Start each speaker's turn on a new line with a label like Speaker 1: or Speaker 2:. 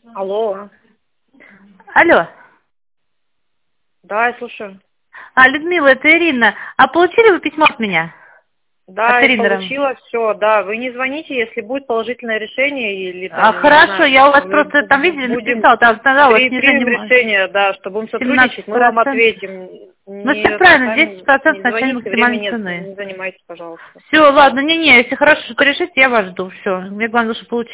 Speaker 1: Алло.
Speaker 2: Алло.
Speaker 1: Да, я слушаю.
Speaker 2: Людмила, это Ирина. А получили вы письмо от меня?
Speaker 1: Да,
Speaker 2: От
Speaker 1: я
Speaker 2: Ирины.
Speaker 1: получила все, да. Вы не звоните, если будет положительное решение или там, я не
Speaker 2: Хорошо,
Speaker 1: знаю,
Speaker 2: я у вас
Speaker 1: мы
Speaker 2: просто там видели,
Speaker 1: будем
Speaker 2: написала, там сказала, у вас
Speaker 1: примем
Speaker 2: снижение
Speaker 1: решение, да, что будем сотрудничать, мы вам
Speaker 2: 17%.
Speaker 1: ответим.
Speaker 2: Ну
Speaker 1: Не,
Speaker 2: все правильно,
Speaker 1: сами
Speaker 2: 10%
Speaker 1: не
Speaker 2: начальной
Speaker 1: звоните, время
Speaker 2: максимальной
Speaker 1: нет,
Speaker 2: цены.
Speaker 1: не занимайтесь, пожалуйста.
Speaker 2: Все, ладно, не-не, если хорошо что-то решите, я вас жду, все. Мне главное, что получить.